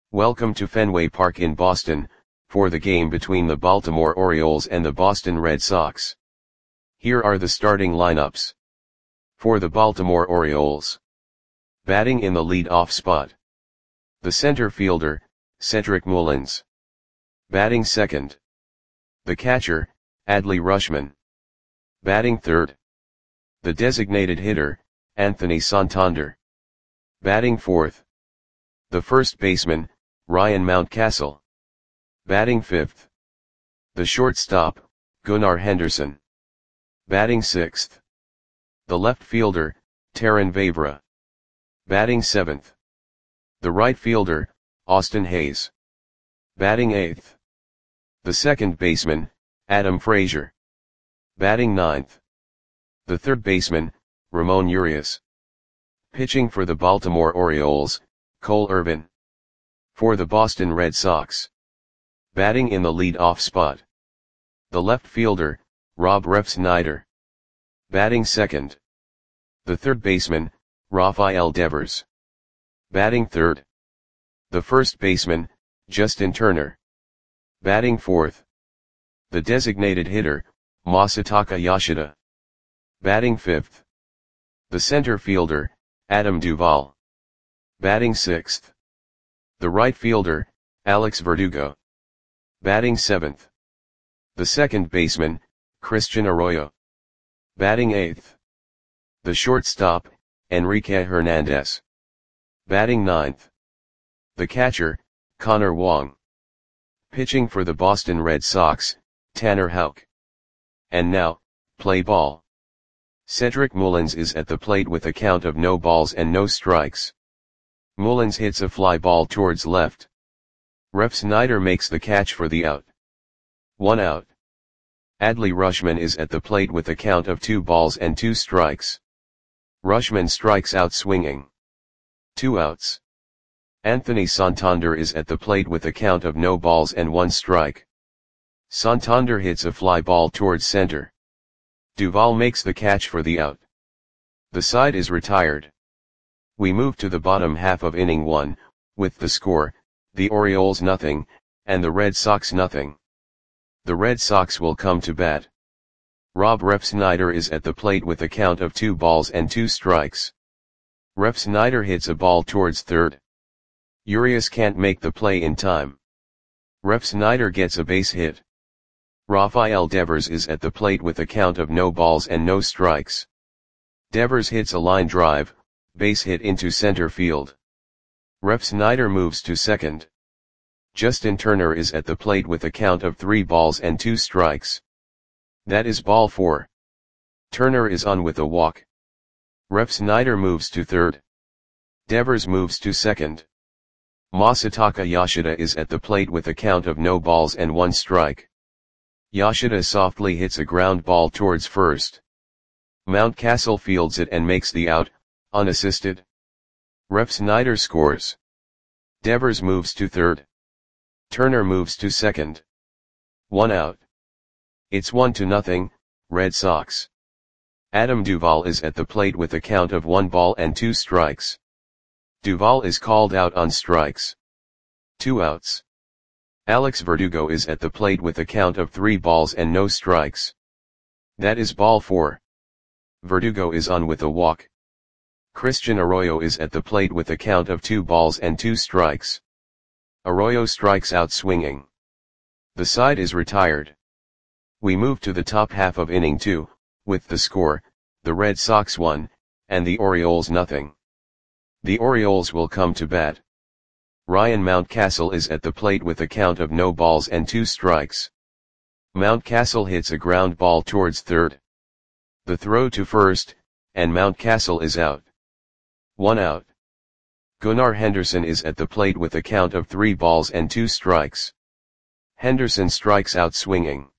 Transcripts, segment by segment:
Welcome to Fenway Park in Boston, for the game between the Baltimore Orioles and the Boston Red Sox. Here are the starting lineups. For the Baltimore Orioles. Batting in the lead-off spot. The center fielder, Cedric Mullins. Batting second. The catcher, Adley Rutschman. Batting third. The designated hitter, Anthony Santander. Batting fourth. The first baseman, Ryan Mountcastle. Batting fifth. The shortstop, Gunnar Henderson. Batting sixth. The left fielder, Terrin Vavra. Batting seventh. The right fielder, Austin Hays. Batting eighth. The second baseman, Adam Frazier. Batting ninth. The third baseman, Ramon Urias. Pitching for the Baltimore Orioles, Cole Irvin. For the Boston Red Sox. Batting in the lead-off spot. The left fielder, Rob Refsnyder. Batting second. The third baseman, Rafael Devers. Batting third. The first baseman, Justin Turner. Batting fourth. The designated hitter, Masataka Yoshida. Batting fifth. The center fielder, Adam Duvall. Batting sixth. The right fielder, Alex Verdugo. Batting seventh. The second baseman, Christian Arroyo. Batting eighth. The shortstop, Enrique Hernandez. Batting ninth. The catcher, Connor Wong. Pitching for the Boston Red Sox, Tanner Houck. And now, play ball. Cedric Mullins is at the plate with a count of no balls and no strikes. Mullins hits a fly ball towards left. Refsnyder makes the catch for the out. 1 out. Adley Rutschman is at the plate with a count of 2 balls and 2 strikes. Rutschman strikes out swinging. 2 outs. Anthony Santander is at the plate with a count of no balls and 1 strike. Santander hits a fly ball towards center. Duvall makes the catch for the out. The side is retired. We move to the bottom half of inning 1, with the score, the Orioles nothing, and the Red Sox nothing. The Red Sox will come to bat. Rob Refsnyder is at the plate with a count of 2 balls and 2 strikes. Refsnyder hits a ball towards third. Urias can't make the play in time. Refsnyder gets a base hit. Rafael Devers is at the plate with a count of no balls and no strikes. Devers hits a line drive, base hit into center field. Refsnyder moves to second. Justin Turner is at the plate with a count of 3 balls and 2 strikes. That is ball 4. Turner is on with a walk. Refsnyder moves to third. Devers moves to second. Masataka Yoshida is at the plate with a count of no balls and 1 strike. Yoshida softly hits a ground ball towards first. Mountcastle fields it and makes the out, unassisted. Refsnyder scores. Devers moves to third. Turner moves to second. 1 out. It's 1-0, Red Sox. Adam Duvall is at the plate with a count of 1 ball and 2 strikes. Duvall is called out on strikes. 2 outs. Alex Verdugo is at the plate with a count of 3 balls and no strikes. That is ball 4. Verdugo is on with a walk. Christian Arroyo is at the plate with a count of 2 balls and 2 strikes. Arroyo strikes out swinging. The side is retired. We move to the top half of inning 2, with the score, the Red Sox 1, and the Orioles nothing. The Orioles will come to bat. Ryan Mountcastle is at the plate with a count of no balls and 2 strikes. Mountcastle hits a ground ball towards third. The throw to first, and Mountcastle is out. 1 out. Gunnar Henderson is at the plate with a count of 3 balls and 2 strikes. Henderson strikes out swinging.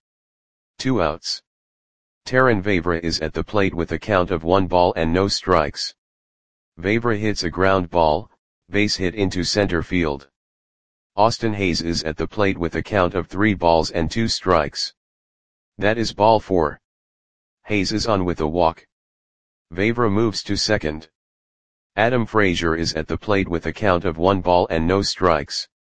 2 outs. Terrin Vavra is at the plate with a count of 1 ball and no strikes. Vavra hits a ground ball, base hit into center field. Austin Hays is at the plate with a count of 3 balls and 2 strikes. That is ball 4. Hays is on with a walk. Vavra moves to second. Adam Frazier is at the plate with a count of 1 ball and no strikes.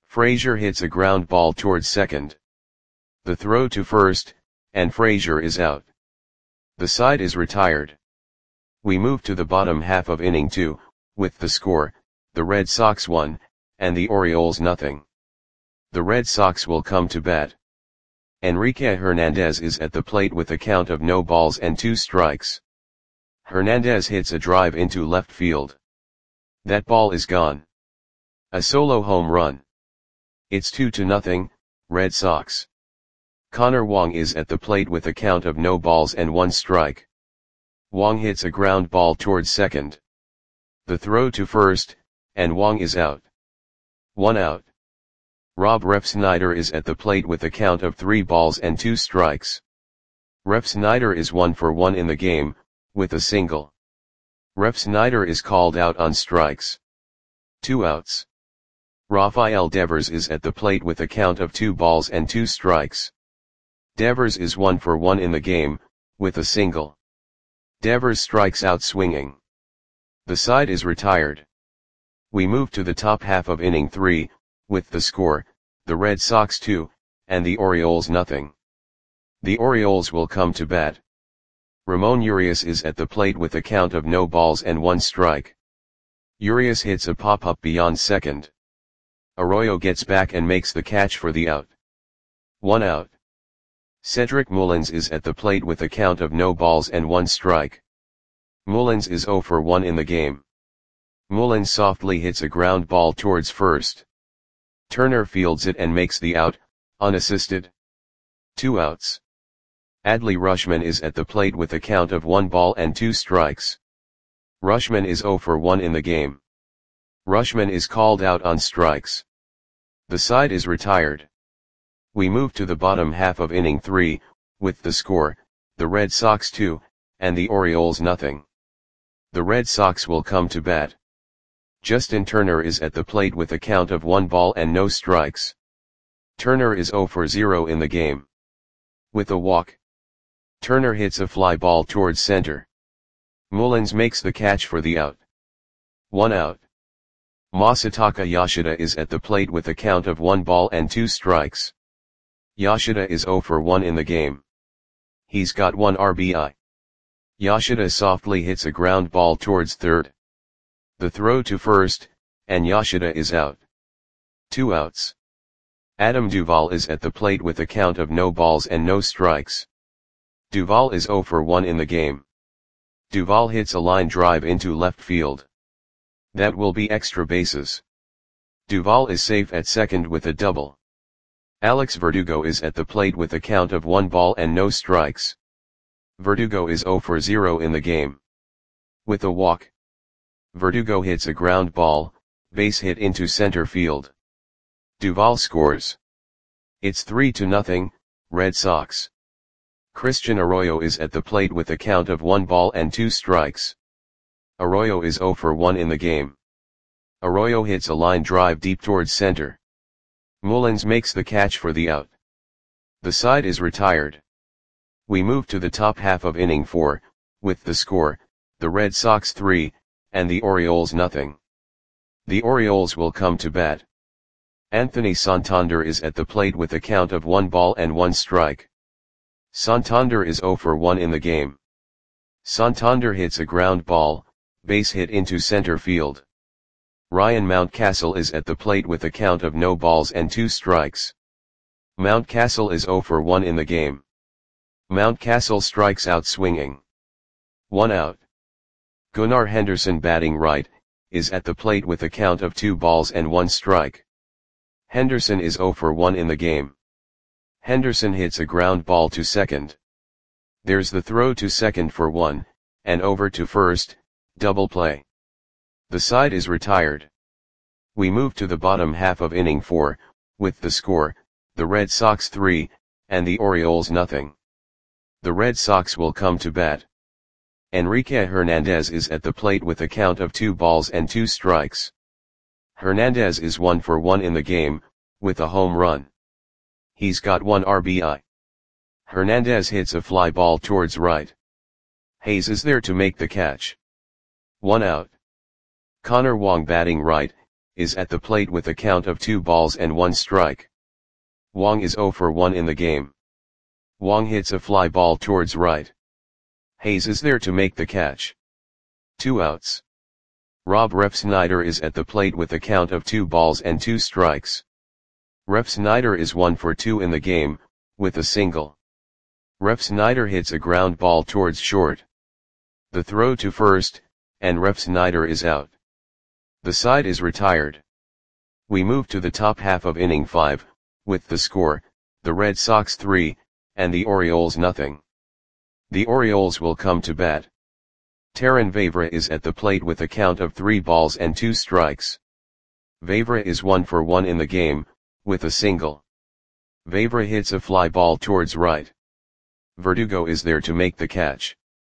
Frazier hits a ground ball towards second. The throw to first, and Frazier is out. The side is retired. We move to the bottom half of inning 2, with the score, the Red Sox 1, and the Orioles nothing. The Red Sox will come to bat. Enrique Hernandez is at the plate with a count of no balls and 2 strikes. Hernandez hits a drive into left field. That ball is gone. A solo home run. It's 2-0, Red Sox. Connor Wong is at the plate with a count of no balls and 1 strike. Wong hits a ground ball towards second. The throw to first, and Wong is out. 1 out. Rob Refsnyder is at the plate with a count of 3 balls and 2 strikes. Refsnyder is 1 for 1 in the game, with a single. Refsnyder is called out on strikes. 2 outs. Rafael Devers is at the plate with a count of 2 balls and 2 strikes. Devers is 1 for 1 in the game, with a single. Devers strikes out swinging. The side is retired. We move to the top half of inning 3, with the score, the Red Sox 2, and the Orioles nothing. The Orioles will come to bat. Ramon Urias is at the plate with a count of no balls and 1 strike. Urias hits a pop-up beyond second. Arroyo gets back and makes the catch for the out. 1 out. Cedric Mullins is at the plate with a count of no balls and 1 strike. Mullins is 0 for 1 in the game. Mullins softly hits a ground ball towards first. Turner fields it and makes the out, unassisted. 2 outs. Adley Rutschman is at the plate with a count of 1 ball and 2 strikes. Rutschman is 0 for 1 in the game. Rutschman is called out on strikes. The side is retired. We move to the bottom half of inning 3, with the score, the Red Sox 2, and the Orioles nothing. The Red Sox will come to bat. Justin Turner is at the plate with a count of 1 ball and no strikes. Turner is 0 for 0 in the game. With a walk. Turner hits a fly ball towards center. Mullins makes the catch for the out. 1 out. Masataka Yoshida is at the plate with a count of 1 ball and 2 strikes. Yoshida is 0 for 1 in the game. He's got 1 RBI. Yoshida softly hits a ground ball towards third. The throw to first, and Yoshida is out. 2 outs. Adam Duvall is at the plate with a count of no balls and no strikes. Duvall is 0 for 1 in the game. Duvall hits a line drive into left field. That will be extra bases. Duvall is safe at second with a double. Alex Verdugo is at the plate with a count of 1 ball and no strikes. Verdugo is 0 for 0 in the game. With a walk. Verdugo hits a ground ball, base hit into center field. Duvall scores. It's 3-0, Red Sox. Christian Arroyo is at the plate with a count of 1 ball and 2 strikes. Arroyo is 0 for 1 in the game. Arroyo hits a line drive deep towards center. Mullins makes the catch for the out. The side is retired. We move to the top half of inning 4, with the score, the Red Sox 3, and the Orioles nothing. The Orioles will come to bat. Anthony Santander is at the plate with a count of 1 ball and 1 strike. Santander is 0 for 1 in the game. Santander hits a ground ball, base hit into center field. Ryan Mountcastle is at the plate with a count of no balls and 2 strikes. Mountcastle is 0 for 1 in the game. Mountcastle strikes out swinging. 1 out. Gunnar Henderson batting right, is at the plate with a count of 2 balls and 1 strike. Henderson is 0 for 1 in the game. Henderson hits a ground ball to second. There's the throw to second for 1, and over to first, double play. The side is retired. We move to the bottom half of inning 4, with the score, the Red Sox 3, and the Orioles nothing. The Red Sox will come to bat. Enrique Hernandez is at the plate with a count of 2 balls and 2 strikes. Hernandez is 1 for 1 in the game, with a home run. He's got 1 RBI. Hernandez hits a fly ball towards right. Hayes is there to make the catch. 1 out. Connor Wong batting right, is at the plate with a count of 2 balls and 1 strike. Wong is 0 for 1 in the game. Wong hits a fly ball towards right. Hayes is there to make the catch. 2 outs. Rob Refsnyder is at the plate with a count of 2 balls and 2 strikes. Refsnyder is 1 for 2 in the game, with a single. Refsnyder hits a ground ball towards short. The throw to first, and Refsnyder is out. The side is retired. We move to the top half of inning 5, with the score, the Red Sox 3, and the Orioles nothing. The Orioles will come to bat. Terrin Vavra is at the plate with a count of 3 balls and 2 strikes. Vavra is 1 for 1 in the game, with a single. Vavra hits a fly ball towards right. Verdugo is there to make the catch.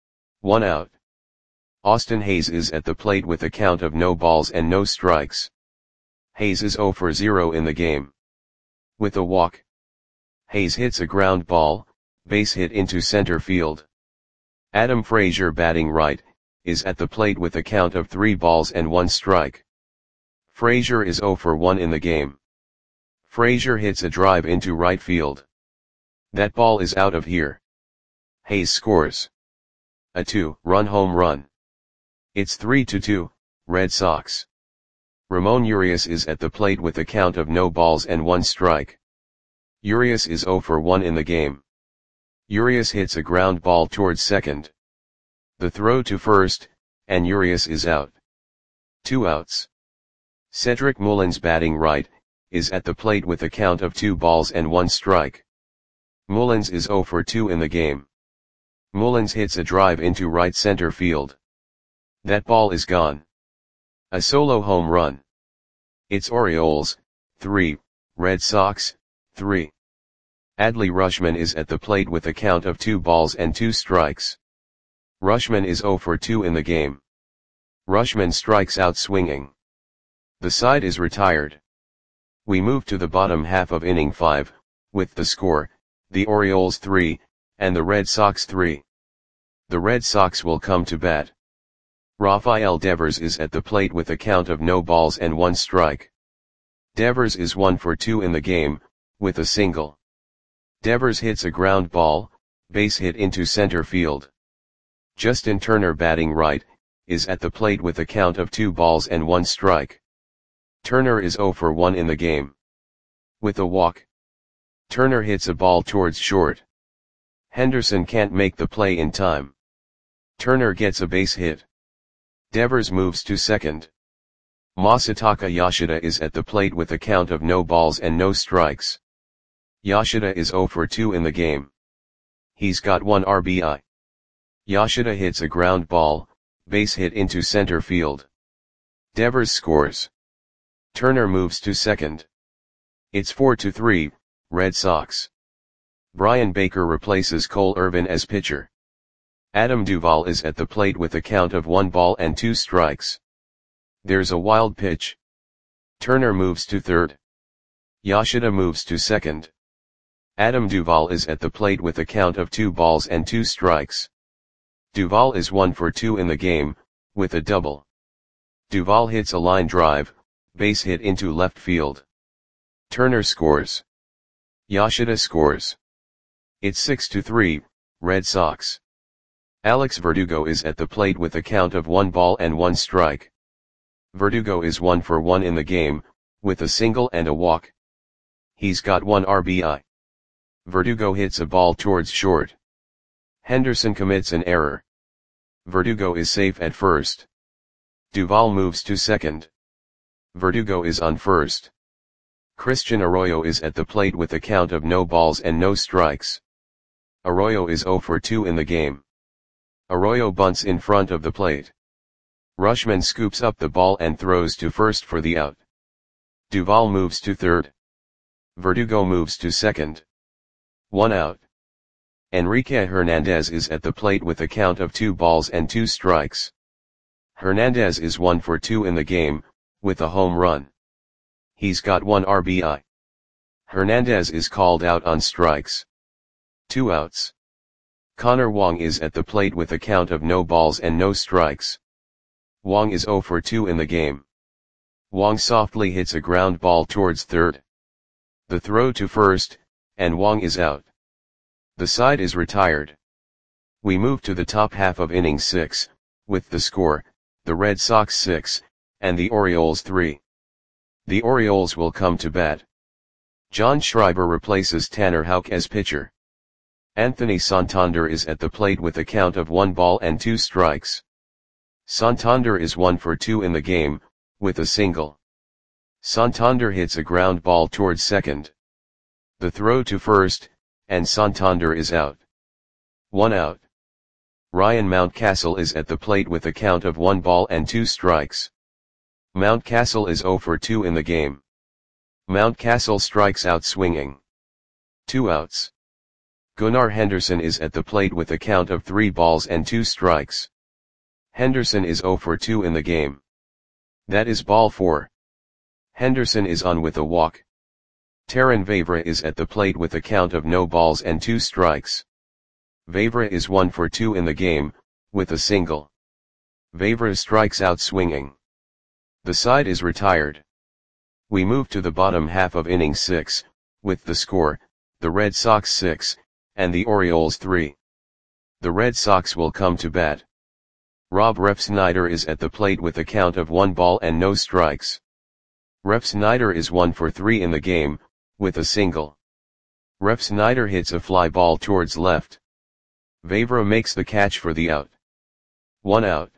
1 out. Austin Hayes is at the plate with a count of no balls and no strikes. Hayes is 0 for 0 in the game. With a walk. Hayes hits a ground ball, base hit into center field. Adam Frazier, batting right, is at the plate with a count of 3 balls and 1 strike. Frazier is 0 for 1 in the game. Frazier hits a drive into right field. That ball is out of here. Hayes scores a 2-run home run. It's 3-2, Red Sox. Ramon Urias is at the plate with a count of no balls and 1 strike. Urias is 0 for 1 in the game. Urias hits a ground ball towards second. The throw to first, and Urias is out. 2 outs. Cedric Mullins, batting right, is at the plate with a count of 2 balls and 1 strike. Mullins is 0 for 2 in the game. Mullins hits a drive into right center field. That ball is gone. A solo home run. It's Orioles 3, Red Sox 3. Adley Rutschman is at the plate with a count of 2 balls and 2 strikes. Rutschman is 0 for 2 in the game. Rutschman strikes out swinging. The side is retired. We move to the bottom half of inning 5, with the score, the Orioles 3, and the Red Sox 3. The Red Sox will come to bat. Rafael Devers is at the plate with a count of no balls and 1 strike. Devers is 1 for 2 in the game, with a single. Devers hits a ground ball, base hit into center field. Justin Turner, batting right, is at the plate with a count of 2 balls and 1 strike. Turner is 0 for 1 in the game. With a walk. Turner hits a ball towards short. Henderson can't make the play in time. Turner gets a base hit. Devers moves to second. Masataka Yoshida is at the plate with a count of no balls and no strikes. Yoshida is 0 for 2 in the game. He's got 1 RBI. Yoshida hits a ground ball, base hit into center field. Devers scores. Turner moves to second. It's 4-3, Red Sox. Brian Baker replaces Cole Irvin as pitcher. Adam Duvall is at the plate with a count of 1 ball and 2 strikes. There's a wild pitch. Turner moves to third. Yoshida moves to second. Adam Duvall is at the plate with a count of 2 balls and 2 strikes. Duvall is 1 for 2 in the game, with a double. Duvall hits a line drive, base hit into left field. Turner scores. Yoshida scores. It's 6-3, Red Sox. Alex Verdugo is at the plate with a count of 1 ball and 1 strike. Verdugo is 1 for 1 in the game, with a single and a walk. He's got 1 RBI. Verdugo hits a ball towards short. Henderson commits an error. Verdugo is safe at first. Duvall moves to second. Verdugo is on first. Christian Arroyo is at the plate with a count of no balls and no strikes. Arroyo is 0 for 2 in the game. Arroyo bunts in front of the plate. Rutschman scoops up the ball and throws to first for the out. Duvall moves to third. Verdugo moves to second. 1 out. Enrique Hernandez is at the plate with a count of 2 balls and 2 strikes. Hernandez is 1 for 2 in the game, with a home run. He's got 1 RBI. Hernandez is called out on strikes. 2 outs. Connor Wong is at the plate with a count of no balls and no strikes. Wong is 0 for 2 in the game. Wong softly hits a ground ball towards third. The throw to first, and Wong is out. The side is retired. We move to the top half of inning 6, with the score, the Red Sox 6, and the Orioles 3. The Orioles will come to bat. John Schreiber replaces Tanner Houck as pitcher. Anthony Santander is at the plate with a count of 1 ball and 2 strikes. Santander is 1 for 2 in the game, with a single. Santander hits a ground ball towards second. The throw to first, and Santander is out. 1 out. Ryan Mountcastle is at the plate with a count of 1 ball and 2 strikes. Mountcastle is 0 for 2 in the game. Mountcastle strikes out swinging. 2 outs. Gunnar Henderson is at the plate with a count of 3 balls and 2 strikes. Henderson is 0 for 2 in the game. That is ball 4. Henderson is on with a walk. Terrin Vavra is at the plate with a count of no balls and 2 strikes. Vavra is 1 for 2 in the game, with a single. Vavra strikes out swinging. The side is retired. We move to the bottom half of inning 6, with the score, the Red Sox 6, and the Orioles 3. The Red Sox will come to bat. Rob Refsnyder is at the plate with a count of 1 ball and no strikes. Refsnyder is 1 for 3 in the game, with a single. Refsnyder hits a fly ball towards left. Vavra makes the catch for the out. 1 out.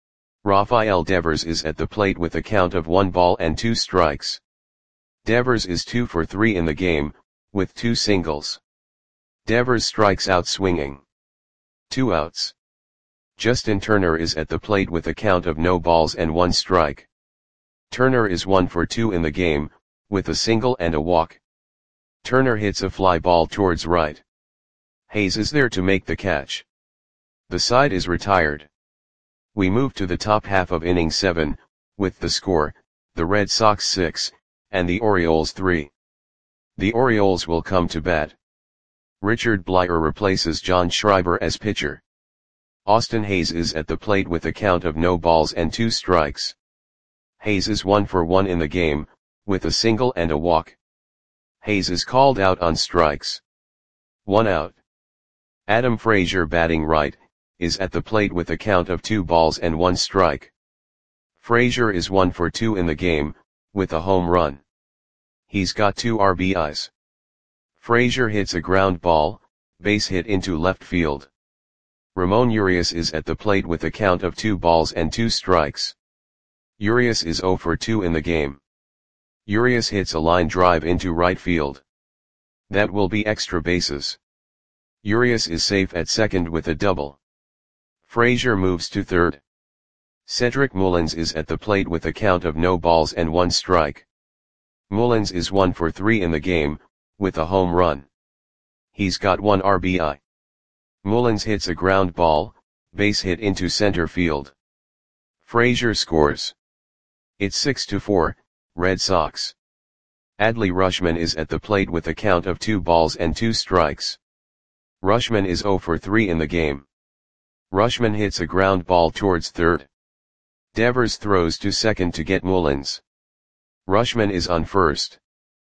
Rafael Devers is at the plate with a count of 1 ball and 2 strikes. Devers is 2 for 3 in the game, with 2 singles. Devers strikes out swinging. 2 outs. Justin Turner is at the plate with a count of no balls and 1 strike. Turner is 1 for 2 in the game, with a single and a walk. Turner hits a fly ball towards right. Hayes is there to make the catch. The side is retired. We move to the top half of inning 7, with the score, the Red Sox 6, and the Orioles 3. The Orioles will come to bat. Richard Bleier replaces John Schreiber as pitcher. Austin Hayes is at the plate with a count of no balls and 2 strikes. Hayes is 1 for 1 in the game, with a single and a walk. Hayes is called out on strikes. 1 out. Adam Frazier, batting right, is at the plate with a count of 2 balls and 1 strike. Frazier is 1 for 2 in the game, with a home run. He's got 2 RBIs. Frazier hits a ground ball, base hit into left field. Ramon Urias is at the plate with a count of 2 balls and 2 strikes. Urias is 0 for 2 in the game. Urias hits a line drive into right field. That will be extra bases. Urias is safe at second with a double. Frazier moves to third. Cedric Mullins is at the plate with a count of no balls and 1 strike. Mullins is 1 for 3 in the game, with a home run. He's got 1 RBI. Mullins hits a ground ball, base hit into center field. Frazier scores. It's 6-4, Red Sox. Adley Rutschman is at the plate with a count of 2 balls and 2 strikes. Rutschman is 0 for 3 in the game. Rutschman hits a ground ball towards third. Devers throws to second to get Mullins. Rutschman is on first.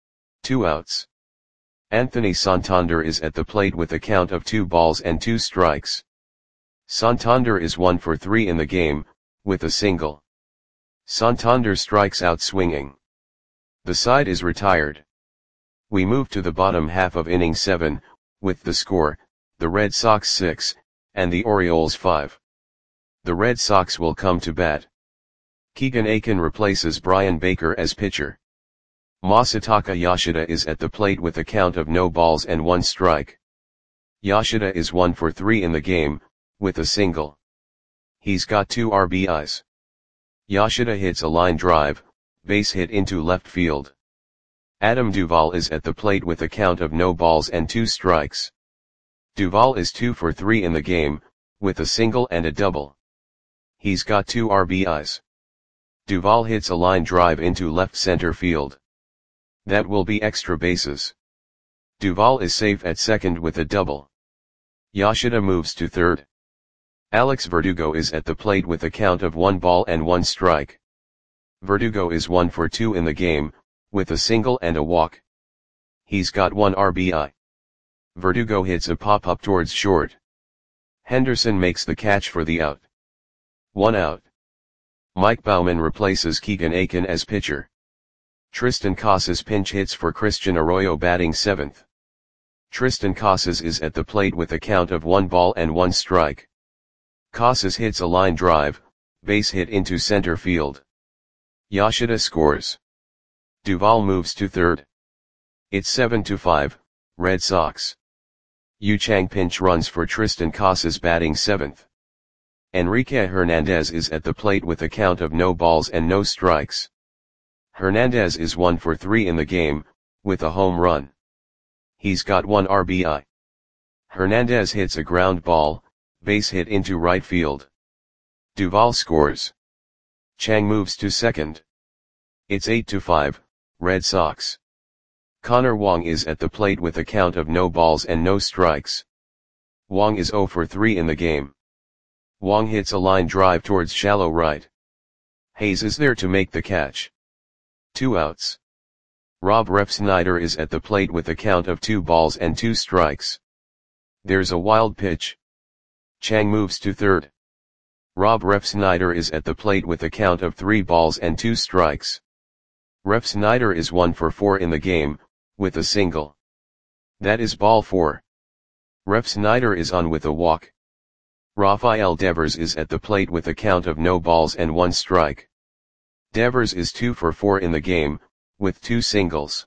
2 outs. Anthony Santander is at the plate with a count of 2 balls and 2 strikes. Santander is 1 for 3 in the game, with a single. Santander strikes out swinging. The side is retired. We move to the bottom half of inning 7, with the score, the Red Sox 6, and the Orioles 5. The Red Sox will come to bat. Keegan Akin replaces Brian Baker as pitcher. Masataka Yoshida is at the plate with a count of no balls and 1 strike. Yoshida is 1 for 3 in the game, with a single. He's got 2 RBIs. Yoshida hits a line drive, base hit into left field. Adam Duvall is at the plate with a count of no balls and 2 strikes. Duvall is 2 for 3 in the game, with a single and a double. He's got 2 RBIs. Duvall hits a line drive into left center field. That will be extra bases. Duvall is safe at second with a double. Yoshida moves to third. Alex Verdugo is at the plate with a count of 1 ball and 1 strike. Verdugo is 1 for 2 in the game, with a single and a walk. He's got 1 RBI. Verdugo hits a pop-up towards short. Henderson makes the catch for the out. 1 out. Mike Baumann replaces Keegan Aiken as pitcher. Tristan Casas pinch hits for Christian Arroyo batting 7th. Tristan Casas is at the plate with a count of 1 ball and 1 strike. Casas hits a line drive, base hit into center field. Yoshida scores. Duvall moves to third. It's 7-5, Red Sox. Yu Chang pinch runs for Tristan Casas batting 7th. Enrique Hernandez is at the plate with a count of no balls and no strikes. Hernandez is 1 for 3 in the game, with a home run. He's got 1 RBI. Hernandez hits a ground ball, base hit into right field. Duvall scores. Chang moves to second. It's 8-5, Red Sox. Connor Wong is at the plate with a count of no balls and no strikes. Wong is 0 for 3 in the game. Wong hits a line drive towards shallow right. Hayes is there to make the catch. 2 outs. Rob Refsnyder is at the plate with a count of 2 balls and 2 strikes. There's a wild pitch. Chang moves to third. Rob Refsnyder is at the plate with a count of 3 balls and 2 strikes. Refsnyder is 1 for 4 in the game, with a single. That is ball 4. Refsnyder is on with a walk. Rafael Devers is at the plate with a count of no balls and 1 strike. Devers is 2 for 4 in the game, with 2 singles.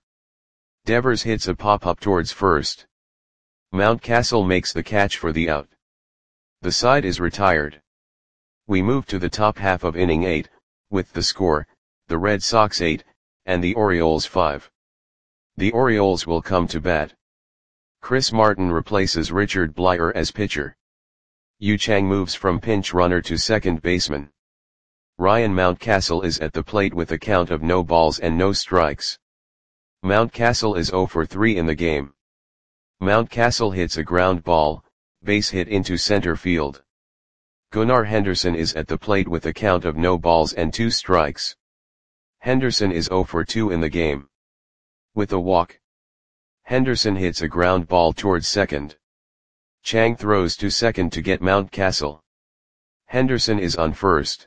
Devers hits a pop-up towards first. Mountcastle makes the catch for the out. The side is retired. We move to the top half of inning 8, with the score, the Red Sox 8, and the Orioles 5. The Orioles will come to bat. Chris Martin replaces Richard Blyer as pitcher. Yu Chang moves from pinch runner to second baseman. Ryan Mountcastle is at the plate with a count of no balls and no strikes. Mountcastle is 0 for 3 in the game. Mountcastle hits a ground ball, base hit into center field. Gunnar Henderson is at the plate with a count of no balls and 2 strikes. Henderson is 0 for 2 in the game. With a walk. Henderson hits a ground ball towards second. Chang throws to second to get Mountcastle. Henderson is on first.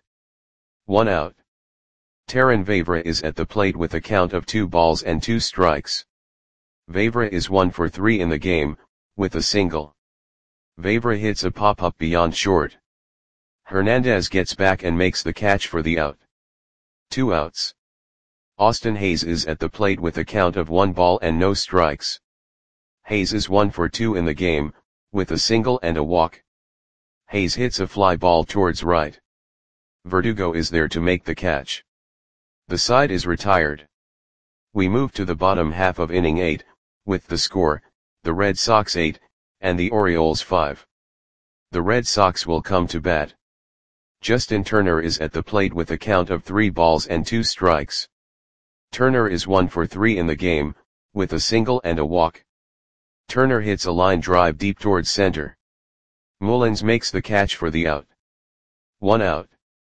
1 out. Terran Vavra is at the plate with a count of 2 balls and 2 strikes. Vavra is 1 for 3 in the game, with a single. Vavra hits a pop-up beyond short. Hernandez gets back and makes the catch for the out. 2 outs. Austin Hayes is at the plate with a count of 1 ball and no strikes. Hayes is 1 for 2 in the game, with a single and a walk. Hayes hits a fly ball towards right. Verdugo is there to make the catch. The side is retired. We move to the bottom half of inning 8, with the score, the Red Sox 8, and the Orioles 5. The Red Sox will come to bat. Justin Turner is at the plate with a count of 3 balls and 2 strikes. Turner is 1 for 3 in the game, with a single and a walk. Turner hits a line drive deep towards center. Mullins makes the catch for the out. 1 out.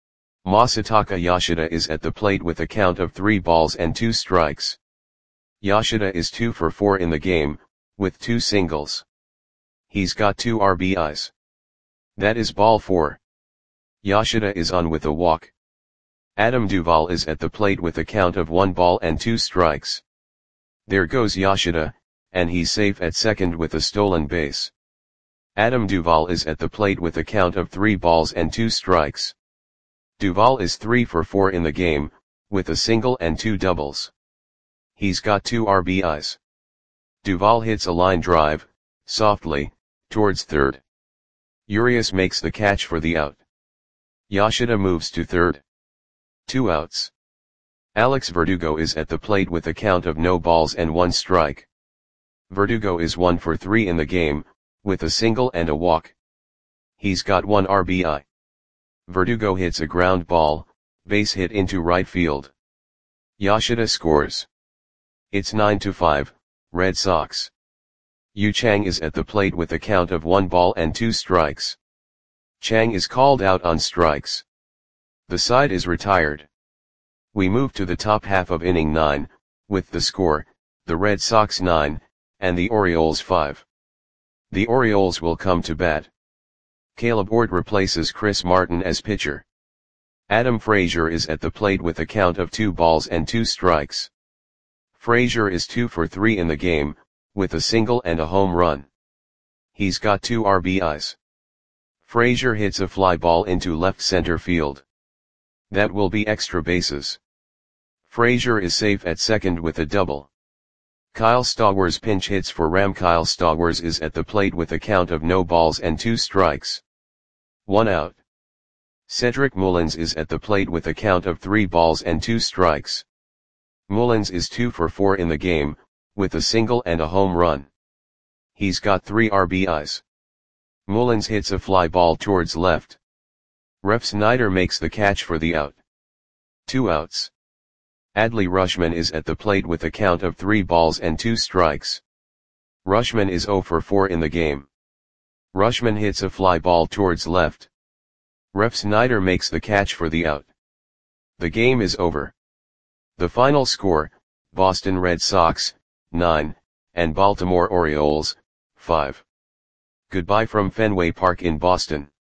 Masataka Yoshida is at the plate with a count of 3 balls and 2 strikes. Yoshida is 2 for 4 in the game, with 2 singles. He's got 2 RBIs. That is ball 4. Yoshida is on with a walk. Adam Duvall is at the plate with a count of 1 ball and 2 strikes. There goes Yoshida, and he's safe at second with a stolen base. Adam Duvall is at the plate with a count of 3 balls and 2 strikes. Duvall is 3 for 4 in the game, with a single and 2 doubles. He's got 2 RBIs. Duvall hits a line drive, softly, towards third. Urias makes the catch for the out. Yoshida moves to third. 2 outs. Alex Verdugo is at the plate with a count of no balls and 1 strike. Verdugo is 1 for 3 in the game, with a single and a walk. He's got 1 RBI. Verdugo hits a ground ball, base hit into right field. Yoshida scores. It's 9-5, Red Sox. Yu Chang is at the plate with a count of 1 ball and 2 strikes. Chang is called out on strikes. The side is retired. We move to the top half of inning 9, with the score, the Red Sox 9, and the Orioles 5. The Orioles will come to bat. Caleb Ward replaces Chris Martin as pitcher. Adam Frazier is at the plate with a count of 2 balls and 2 strikes. Frazier is 2 for 3 in the game, with a single and a home run. He's got 2 RBIs. Frazier hits a fly ball into left center field. That will be extra bases. Frazier is safe at second with a double. Kyle Stowers pinch hits for Ram. Kyle Stowers is at the plate with a count of no balls and 2 strikes. 1 out. Cedric Mullins is at the plate with a count of 3 balls and 2 strikes. Mullins is 2 for 4 in the game, with a single and a home run. He's got 3 RBIs. Mullins hits a fly ball towards left. Ref Snyder makes the catch for the out. 2 outs. Adley Rutschman is at the plate with a count of 3 balls and 2 strikes. Rutschman is 0 for 4 in the game. Rutschman hits a fly ball towards left. Ref Snyder makes the catch for the out. The game is over. The final score, Boston Red Sox, 9, and Baltimore Orioles, 5. Goodbye from Fenway Park in Boston.